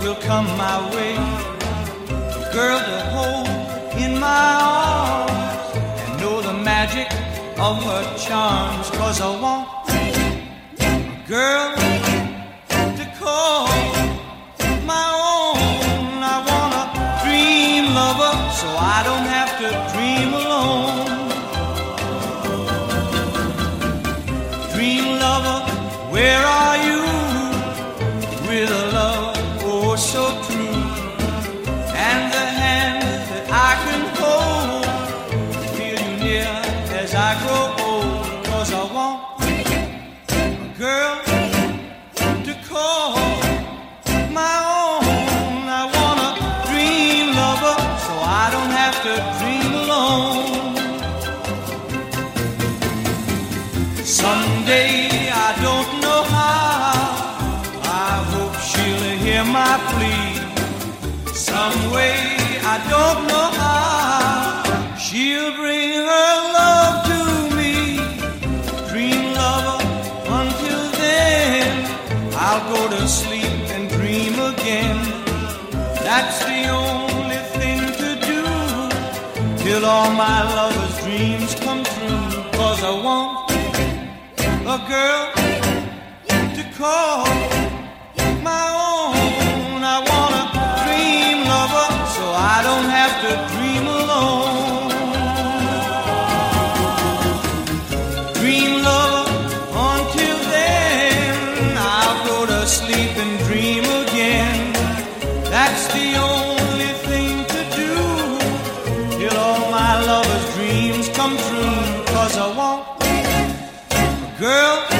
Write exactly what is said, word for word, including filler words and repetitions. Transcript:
will come my way, a girl to hold in my arms and know the magic of her charms. 'Cause I want a girl to call my own. I want a dream lover so I don't have to dream alone. Dream lover, where are you? With a love oh so true, and the hand that I can hold, feel you near as I grow old. 'Cause I want a girl to call my own. I want a dream lover so I don't have to dream alone. Someday, I don't know how, I hope she'll hear my plea. Some way, I don't know how, she'll bring her love to me. Dream lover, until then, I'll go to sleep and dream again. That's the only thing to do, till all my lover's dreams come true. 'Cause I want a girl to call my own. I want a dream lover so I don't have to dream alone. Dream lover, until then, I'll go to sleep and dream again. That's the only thing to do, till all my lover's dreams come true. 'Cause I want a girl